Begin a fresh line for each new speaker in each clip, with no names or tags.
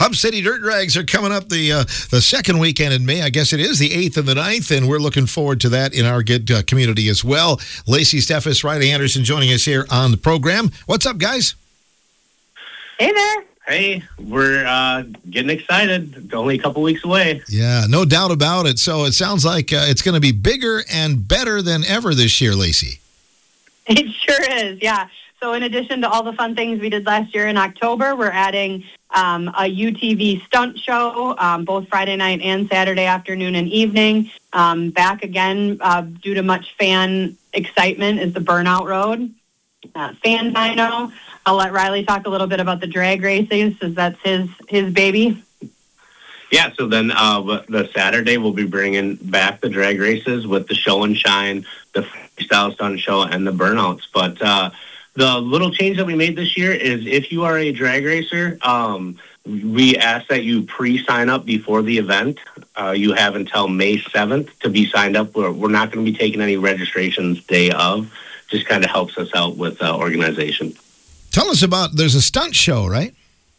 Hub City Dirt Drags are coming up the second weekend in May. I guess it is the 8th and the 9th, and we're looking forward to that in our good community as well. Lacey Steffes, Riley Anderson joining us here on the program. What's up, guys?
Hey there.
Hey, we're getting excited. Only a couple weeks away.
Yeah, no doubt about it. So it sounds like it's going to be bigger and better than ever this year, Lacey.
It sure is, yeah. So in addition to all the fun things we did last year in October, we're adding a UTV stunt show, both Friday night and Saturday afternoon and evening. Back again, due to much fan excitement, is the Burnout Road. Fan Dino. I'll let Riley talk a little bit about the drag races, as that's his baby.
Yeah, so then the Saturday we'll be bringing back the drag races with the show and shine, the freestyle stunt show, and the burnouts. But the little change that we made this year is if you are a drag racer, we ask that you pre-sign up before the event. You have until May 7th to be signed up. We're not going to be taking any registrations day of. Just kind of helps us out with organization.
Tell us about, there's a stunt show, right?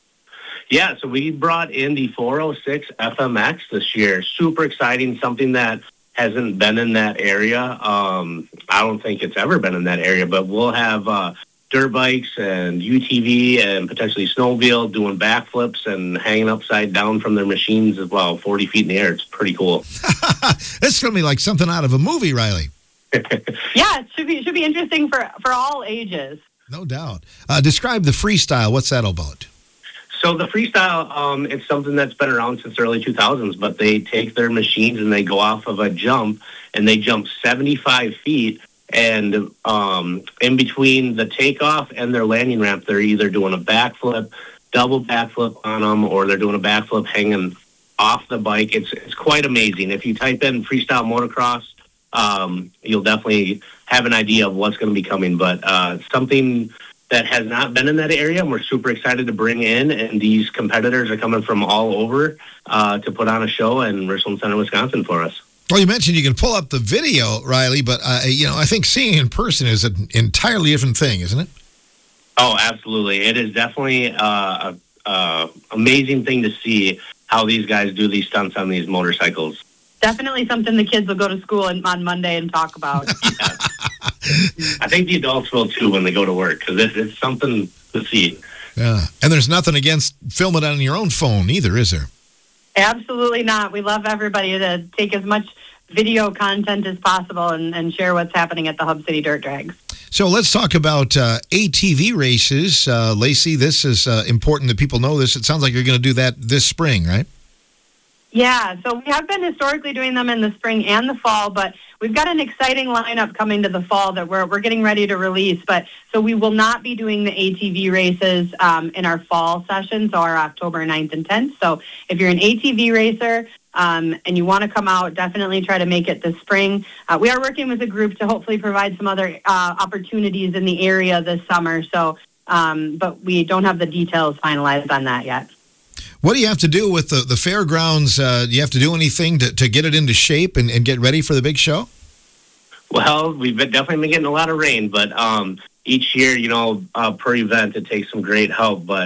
Yeah, so we brought in the 406 FMX this year. Super exciting, something that hasn't been in that area. I don't think it's ever been in that area, but we'll have dirt bikes and UTV and potentially snowmobile doing backflips and hanging upside down from their machines as well, 40 feet in the air. It's pretty cool.
It's going to be like something out of a movie, Riley.
Yeah, it should be interesting for all ages.
No doubt. Describe the freestyle. What's that about?
So the freestyle, it's something that's been around since the early 2000s, but they take their machines and they go off of a jump, and they jump 75 feet, and in between the takeoff and their landing ramp, they're either doing a backflip, double backflip on them, or they're doing a backflip hanging off the bike. It's quite amazing. If you type in freestyle motocross, you'll definitely have an idea of what's going to be coming, but something that has not been in that area, and we're super excited to bring in, and these competitors are coming from all over to put on a show in Richland Center, Wisconsin for us.
Well, you mentioned you can pull up the video, Riley, but I think seeing in person is an entirely different thing, isn't it?
Oh, absolutely. It is definitely an amazing thing to see how these guys do these stunts on these motorcycles.
Definitely something the kids will go to school on Monday and talk about.
Yeah. I think the adults will too when they go to work, because it's something to see.
Yeah, and there's nothing against filming on your own phone either, is there?
Absolutely not. We love everybody to take as much video content as possible and share what's happening at the Hub City Dirt Drags.
So let's talk about ATV races. Lacey, this is important that people know this. It sounds like you're going to do that this spring, right?
Yeah, so we have been historically doing them in the spring and the fall, but we've got an exciting lineup coming to the fall that we're getting ready to release. But so we will not be doing the ATV races in our fall session, so our October 9th and 10th. So if you're an ATV racer and you want to come out, definitely try to make it this spring. We are working with a group to hopefully provide some other opportunities in the area this summer. So, but we don't have the details finalized on that yet.
What do you have to do with the fairgrounds? Do you have to do anything to get it into shape and get ready for the big show?
Well, we've definitely been getting a lot of rain, but each year, per event, it takes some great help. But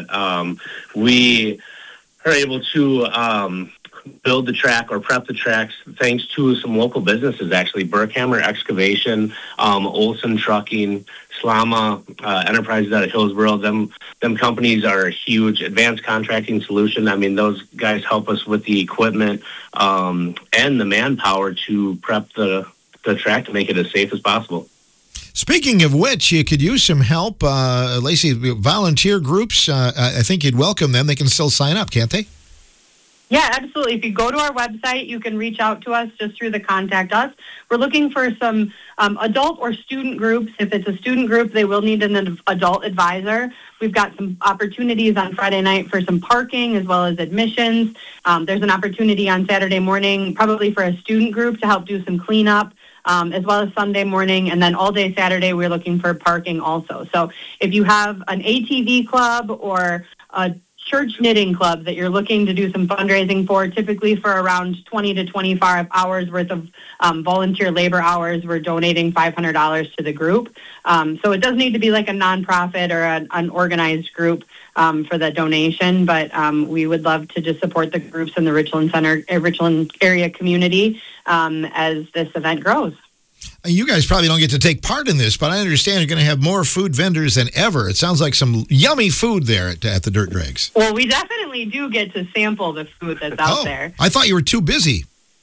we are able to build the track or prep the tracks thanks to some local businesses, actually. Burkhammer Excavation, Olson Trucking, Slama Enterprises out of Hillsboro. Them companies are a huge. Advanced Contracting Solution. I mean, those guys help us with the equipment and the manpower to prep the track to make it as safe as possible.
Speaking of which, you could use some help. Lacey, volunteer groups, I think you'd welcome them. They can still sign up, can't they?
Yeah, absolutely. If you go to our website, you can reach out to us just through the Contact Us. We're looking for some adult or student groups. If it's a student group, they will need an adult advisor. We've got some opportunities on Friday night for some parking as well as admissions. There's an opportunity on Saturday morning probably for a student group to help do some cleanup. As well as Sunday morning, and then all day Saturday, we're looking for parking also. So if you have an ATV club or a church knitting club that you're looking to do some fundraising for, typically for around 20 to 25 hours worth of volunteer labor hours, we're donating $500 to the group. So it does need to be like a nonprofit or an organized group for the donation, but we would love to just support the groups in the Richland area community as this event grows.
You guys probably don't get to take part in this, but I understand you're going to have more food vendors than ever. It sounds like some yummy food there at the Dirt Drags.
Well, we definitely do get to sample the food that's out there.
I thought you were too busy.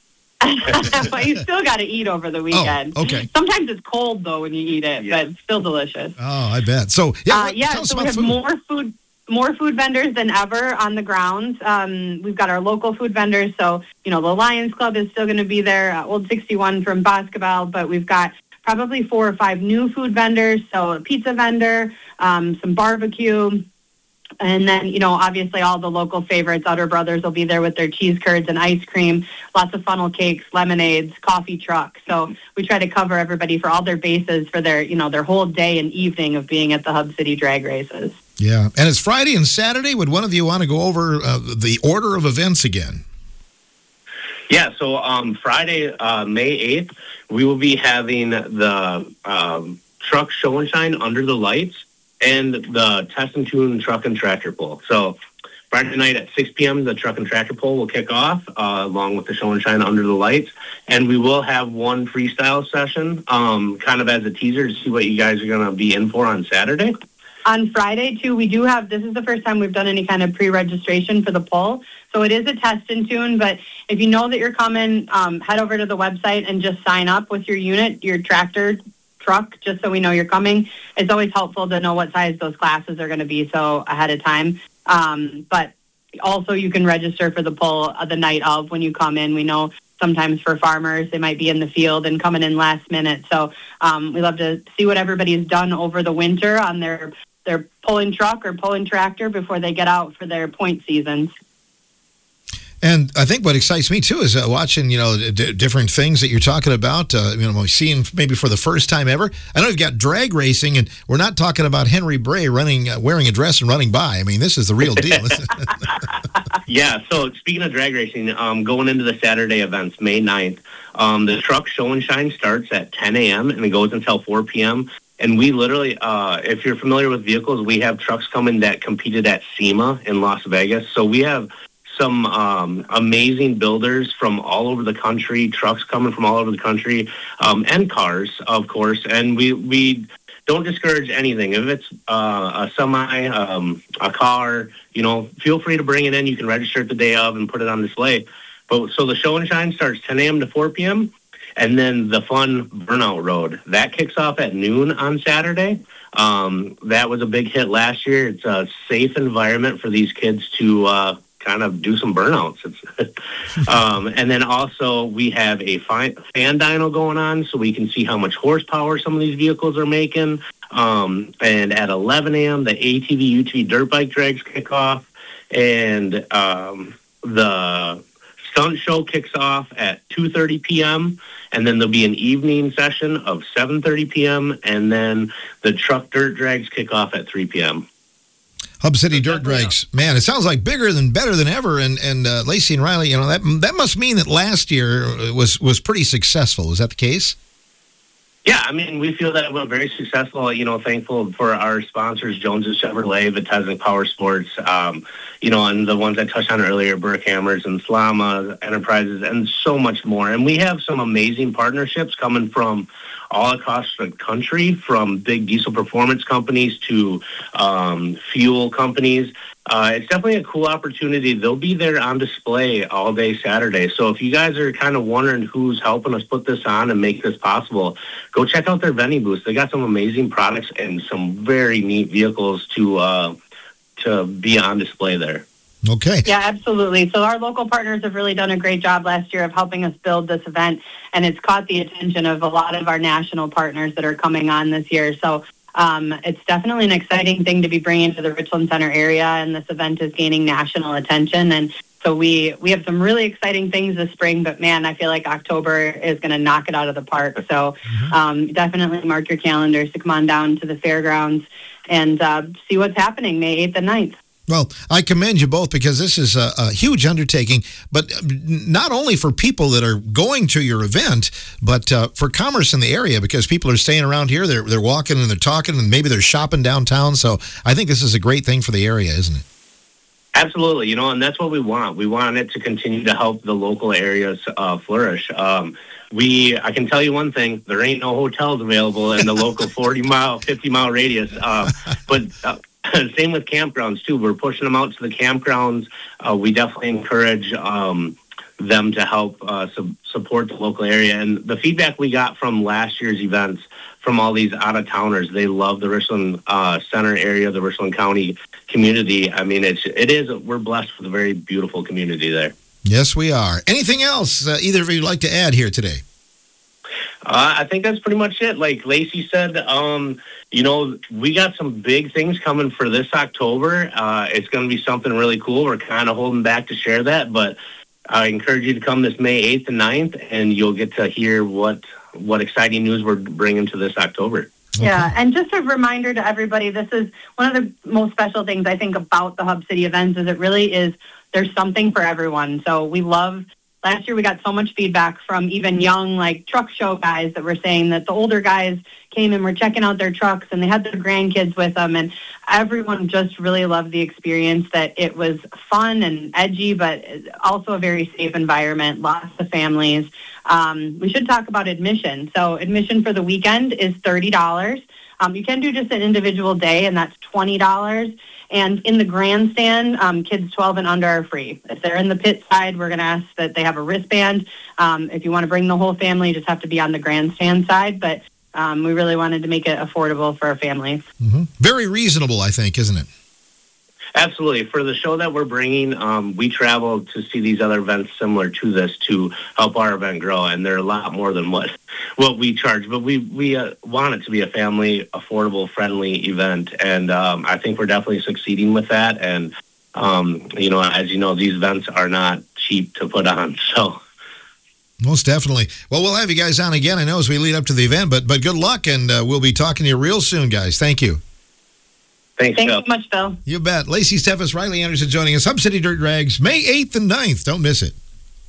Well, you still got to eat over the weekend.
Oh, okay.
Sometimes it's cold, though, when you eat it, but it's still delicious.
Oh, I bet. So,
so we have more food vendors than ever on the grounds. We've got our local food vendors. So, the Lions Club is still going to be there, Old 61 from basketball, but we've got probably 4 or 5 new food vendors. So a pizza vendor, some barbecue, and then, obviously all the local favorites. Utter Brothers will be there with their cheese curds and ice cream, lots of funnel cakes, lemonades, coffee truck. So we try to cover everybody for all their bases for their, their whole day and evening of being at the Hub City Drag Races.
Yeah, and it's Friday and Saturday. Would one of you want to go over the order of events again?
Yeah, so Friday, May 8th, we will be having the truck show and shine under the lights and the test and tune truck and tractor pull. So Friday night at 6 p.m., the truck and tractor pull will kick off along with the show and shine under the lights. And we will have one freestyle session kind of as a teaser to see what you guys are going to be in for on Saturday.
On Friday, too, we do have, this is the first time we've done any kind of pre-registration for the poll. So it is a test and tune, but if you know that you're coming, head over to the website and just sign up with your unit, your tractor, truck, just so we know you're coming. It's always helpful to know what size those classes are going to be so ahead of time. But also you can register for the poll the night of when you come in. We know sometimes for farmers, they might be in the field and coming in last minute. So we love to see what everybody's done over the winter on their pulling truck or pulling tractor before they get out for their point seasons.
And I think what excites me, too, is watching, different things that you're talking about, seeing maybe for the first time ever. I know you've got drag racing, and we're not talking about Henry Bray wearing a dress and running by. I mean, this is the real deal.
Yeah, so speaking of drag racing, going into the Saturday events, May 9th, the truck show and shine starts at 10 a.m. and it goes until 4 p.m., and we literally, if you're familiar with vehicles, we have trucks coming that competed at SEMA in Las Vegas. So we have some amazing builders from all over the country, trucks coming from all over the country, and cars, of course. And we don't discourage anything. If it's a semi, a car, feel free to bring it in. You can register it the day of and put it on display. But so the show and shine starts 10 a.m. to 4 p.m., and then the fun Burnout Road, that kicks off at noon on Saturday. That was a big hit last year. It's a safe environment for these kids to kind of do some burnouts. And then also we have a fan dyno going on so we can see how much horsepower some of these vehicles are making. And at 11 a.m., the ATV, UTV dirt bike drags kick off. And the stunt show kicks off at 2:30 p.m., and then there'll be an evening session of 7:30 p.m., and then the truck dirt drags kick off at 3 p.m.
Hub City Dirt Drags. Man, it sounds like better than ever. And Lacey and Riley, that must mean that last year was pretty successful. Is that the case?
Yeah, I mean, we feel that it went very successful. Thankful for our sponsors, Jones's Chevrolet, Viteznik Power Sports, and the ones I touched on earlier, Burke Hammers and Slama Enterprises, and so much more. And we have some amazing partnerships coming from all across the country, from big diesel performance companies to fuel companies. It's definitely a cool opportunity. They'll be there on display all day Saturday. So if you guys are kind of wondering who's helping us put this on and make this possible, go check out their vending booths. They got some amazing products and some very neat vehicles to be on display there.
Okay.
Yeah, absolutely. So our local partners have really done a great job last year of helping us build this event, and it's caught the attention of a lot of our national partners that are coming on this year. So it's definitely an exciting thing to be bringing to the Richland Center area, and this event is gaining national attention. And so we have some really exciting things this spring, but man, I feel like October is going to knock it out of the park. So definitely mark your calendars to come on down to the fairgrounds and see what's happening May 8th and 9th.
Well, I commend you both because this is a huge undertaking, but not only for people that are going to your event, but for commerce in the area because people are staying around here, they're walking and they're talking and maybe they're shopping downtown. So I think this is a great thing for the area, isn't it?
Absolutely, and that's what we want. We want it to continue to help the local areas flourish. I can tell you one thing, there ain't no hotels available in the local 40-mile, 50-mile radius, but same with campgrounds, too. We're pushing them out to the campgrounds. We definitely encourage them to help support the local area. And the feedback we got from last year's events from all these out-of-towners, they love the Richland Center area, the Richland County community. I mean, we're blessed with a very beautiful community there.
Yes, we are. Anything else either of you would like to add here today?
I think that's pretty much it. Like Lacey said, we got some big things coming for this October. It's going to be something really cool. We're kind of holding back to share that, but I encourage you to come this May 8th and 9th, and you'll get to hear what exciting news we're bringing to this October.
Yeah, and just a reminder to everybody, this is one of the most special things I think about the Hub City events is it really is, there's something for everyone. So we love, last year we got so much feedback from even young, like truck show guys that were saying that the older guys came and were checking out their trucks and they had their grandkids with them. And everyone just really loved the experience, that it was fun and edgy, but also a very safe environment, lots of families. We should talk about admission. So admission for the weekend is $30. You can do just an individual day, and that's $20. And in the grandstand, kids 12 and under are free. If they're in the pit side, we're going to ask that they have a wristband. If you want to bring the whole family, you just have to be on the grandstand side. But we really wanted to make it affordable for our families.
Mm-hmm. Very reasonable, I think, isn't it?
Absolutely. For the show that we're bringing, we travel to see these other events similar to this to help our event grow, and they're a lot more than what we charge. But we want it to be a family, affordable, friendly event, and I think we're definitely succeeding with that. And, as you know, these events are not cheap to put on, so...
Most definitely. Well, we'll have you guys on again, I know, as we lead up to the event, but good luck, and we'll be talking to you real soon, guys. Thank you.
Thanks
so much, Phil.
You bet. Lacey Steffes, Riley Anderson joining us. Hub City Dirt Rags, May 8th and 9th. Don't miss it.